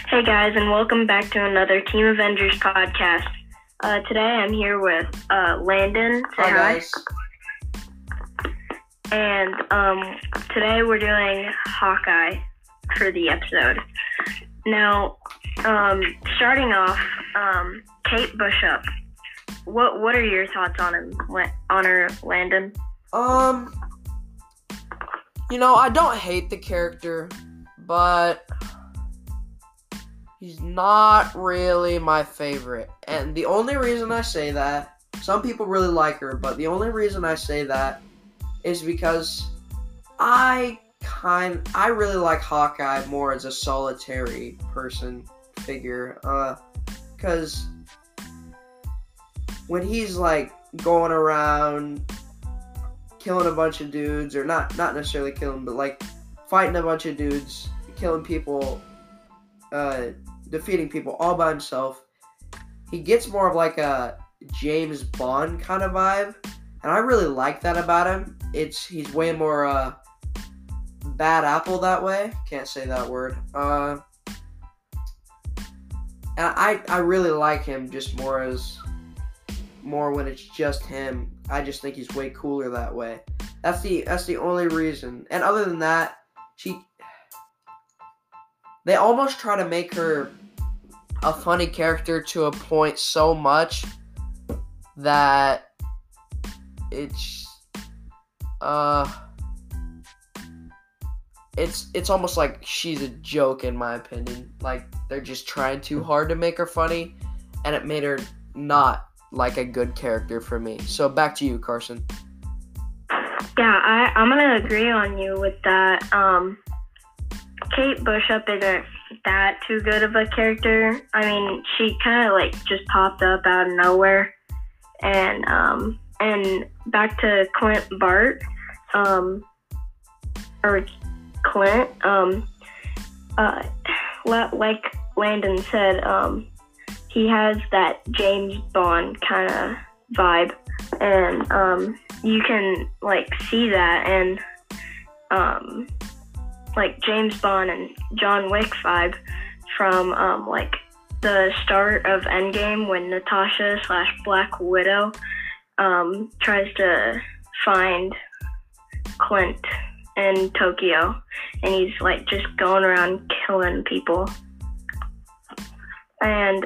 Hey guys, and welcome back to another Team Avengers podcast. Today I'm here with Landon. Say Hi hi. guys. And today we're doing Hawkeye for the episode. Now, starting off, Kate Bishop. What are your thoughts on her, Landon? I don't hate the character, but he's not really my favorite. And the only reason I say that, some people really like her, but the only reason I say that is because I really like Hawkeye more as a solitary figure. Because when he's like going around killing a bunch of dudes, or not necessarily killing, but like fighting a bunch of dudes, killing people, defeating people all by himself, he gets more of like a James Bond kind of vibe, and I really like that about him. He's way more bad apple that way. Can't say that word. And I really like him just more when it's just him. I just think he's way cooler that way. That's the only reason. And other than that, they almost try to make her a funny character to a point so much that it's almost like she's a joke, in my opinion. Like, they're just trying too hard to make her funny, and it made her not like a good character for me. So back to you, Carson. Yeah, I'm gonna agree on you with that. Kate Bishop isn't that too good of a character. I mean, she kind of like just popped up out of nowhere. And back to Clint Bart, or Clint, like Landon said, he has that James Bond kind of vibe, and you can like see that, and like James Bond and John Wick vibe from like the start of Endgame when Natasha / Black Widow tries to find Clint in Tokyo, and he's like just going around killing people. And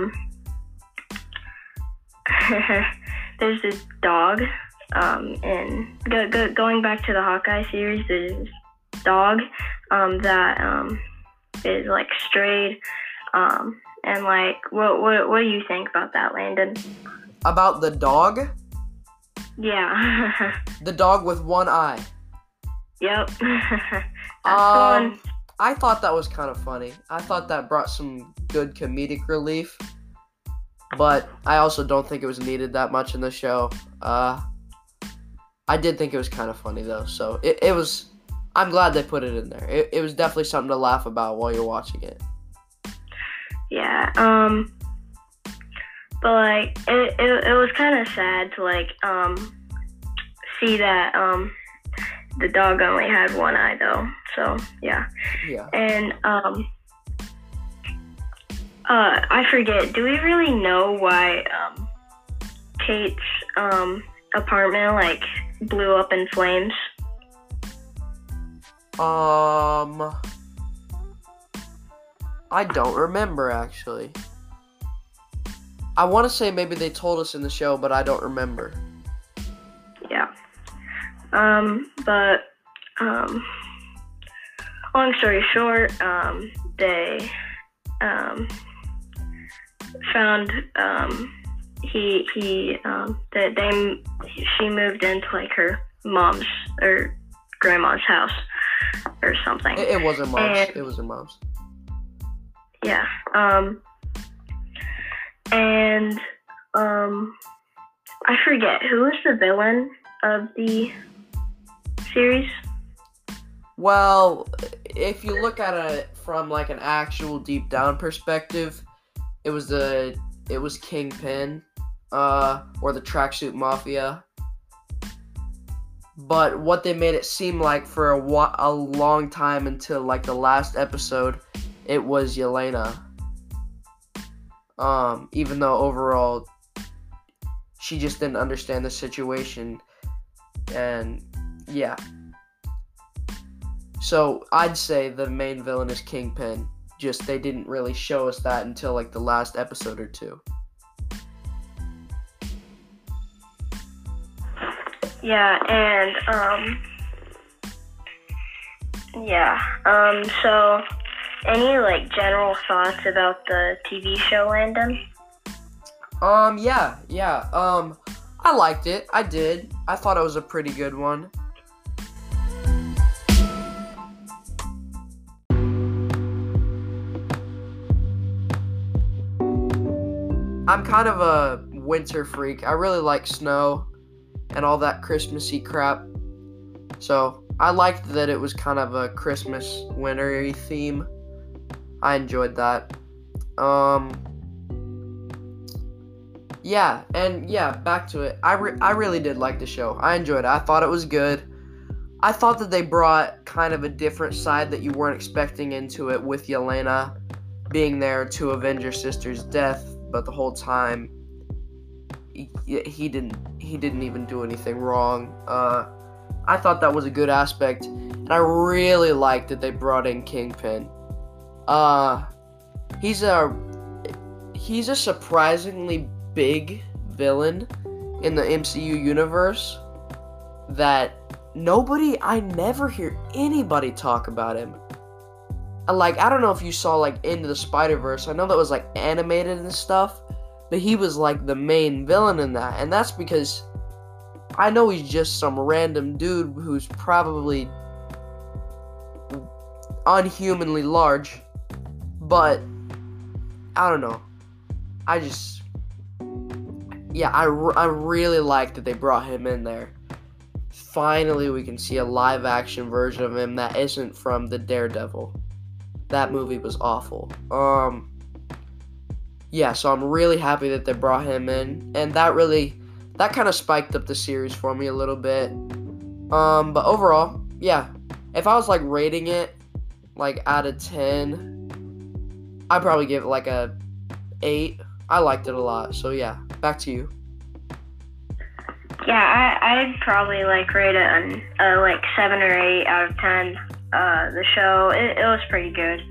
there's this dog, and going back to the Hawkeye series, there's this dog that is like strayed, and like what do you think about that, Landon? About the dog? Yeah. The dog with one eye. Yep. That's the one. I thought that was kind of funny. I thought that brought some good comedic relief, but I also don't think it was needed that much in the show. I did think it was kind of funny though, so it was. I'm glad they put it in there. It was definitely something to laugh about while you're watching it. Yeah. But like it was kind of sad to like see that the dog only had one eye though. So yeah. Yeah. And I forget. Do we really know why Kate's apartment like blew up in flames? I don't remember, actually. I want to say maybe they told us in the show, but I don't remember. Yeah. But long story short, they found she moved into like her mom's or grandma's house or something. It wasn't mom's. It was her mom's. Yeah. And I forget who is the villain of the series. Well, if you look at it from like an actual deep down perspective, it was Kingpin, or the Tracksuit Mafia. But what they made it seem like for a long time until like the last episode it was Yelena. Even though overall she just didn't understand the situation. And yeah. So I'd say the main villain is Kingpin. Just they didn't really show us that until like the last episode or two. Yeah, and so any like general thoughts about the TV show, Landon? Yeah. I liked it. I did. I thought it was a pretty good one. I'm kind of a winter freak. I really like snow and all that Christmassy crap. So I liked that it was kind of a Christmas wintery theme. I enjoyed that. Back to it. I really did like the show. I enjoyed it. I thought it was good. I thought that they brought kind of a different side that you weren't expecting into it with Yelena being there to avenge her sister's death, but the whole time he didn't even do anything wrong. I thought that was a good aspect, and I really liked that they brought in Kingpin. He's a surprisingly big villain in the MCU universe that I never hear anybody talk about him. Like, I don't know if you saw, like, Into the Spider-Verse. I know that was, like, animated and stuff, but he was, like, the main villain in that. And that's because I know he's just some random dude who's probably unhumanly large, but I don't know. I really like that they brought him in there. Finally, we can see a live-action version of him that isn't from the Daredevil. That movie was awful. So I'm really happy that they brought him in, and that kind of spiked up the series for me a little bit. But overall, yeah, if I was like rating it like out of 10, I'd probably give it like a 8. I liked it a lot. So yeah, back to you. Yeah, I'd probably like rate it like 7 or 8 out of 10. The show, it was pretty good.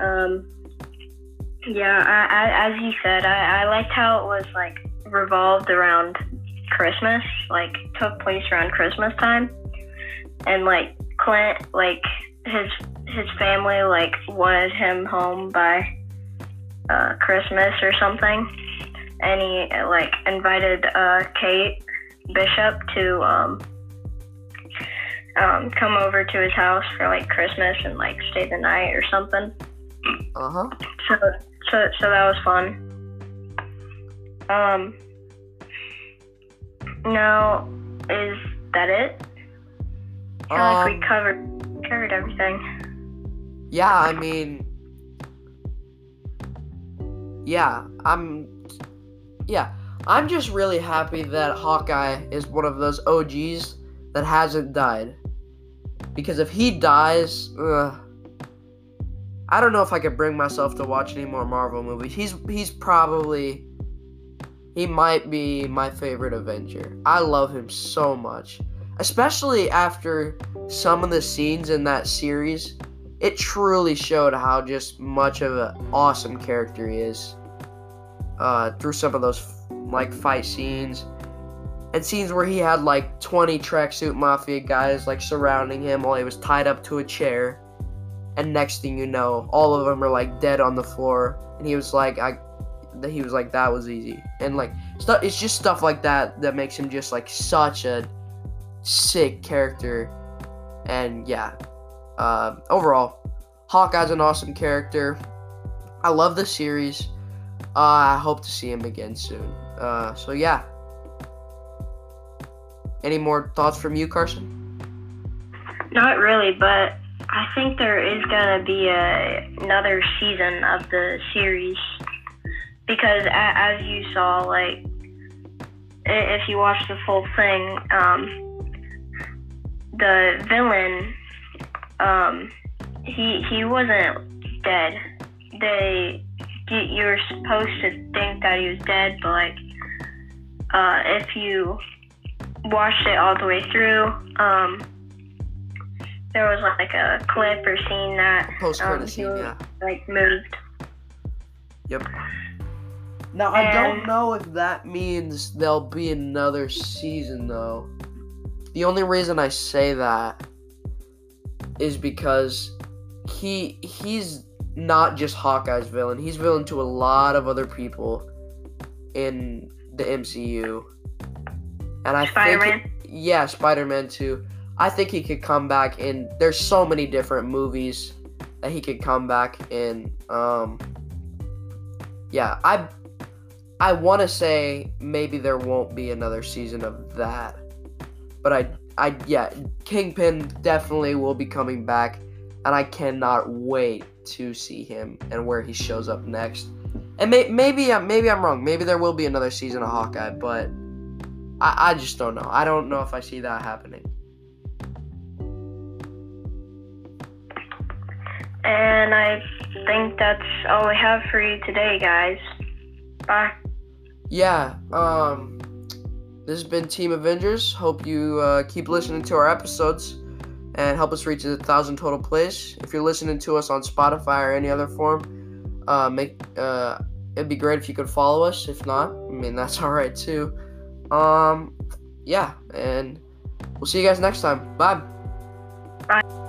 As you said, I liked how it was like revolved around Christmas, like took place around Christmas time, and like Clint, like his family like wanted him home by Christmas or something, and he like invited Kate Bishop to come over to his house for like Christmas and like stay the night or something. So that was fun. Now, is that it? I feel like we covered everything. Yeah, I mean, I'm just really happy that Hawkeye is one of those OGs that hasn't died. Because if he dies, I don't know if I could bring myself to watch any more Marvel movies. He might be my favorite Avenger. I love him so much. Especially after some of the scenes in that series. It truly showed how just much of an awesome character he is. Through some of those like fight scenes. And scenes where he had like 20 tracksuit mafia guys like surrounding him while he was tied up to a chair. And next thing you know, all of them are like dead on the floor. And he was like, that was easy. And like, it's just stuff like that makes him just like such a sick character. And yeah, overall, Hawkeye's an awesome character. I love the series. I hope to see him again soon. So yeah. Any more thoughts from you, Carson? Not really, but I think there is going to be another season of the series. Because as you saw, like, if you watch the full thing, the villain, he wasn't dead. you were supposed to think that he was dead, but like if you watched it all the way through, there was like a clip or scene that Post-credit scene, yeah. like moved. Yep. Now I don't know if that means there'll be another season though. The only reason I say that is because he's not just Hawkeye's villain. He's villain to a lot of other people in the MCU. And I Spider-Man? think Spider-Man too. I think he could come back in. There's so many different movies that he could come back in. I want to say maybe there won't be another season of that. But Kingpin definitely will be coming back, and I cannot wait to see him and where he shows up next. And maybe I'm wrong. Maybe there will be another season of Hawkeye, but I just don't know. I don't know if I see that happening. And I think that's all we have for you today, guys. Bye. Yeah, this has been Team Avengers. Hope you keep listening to our episodes and help us reach 1,000 total plays. If you're listening to us on Spotify or any other form, it'd be great if you could follow us. If not, that's all right too. And we'll see you guys next time. Bye. Bye.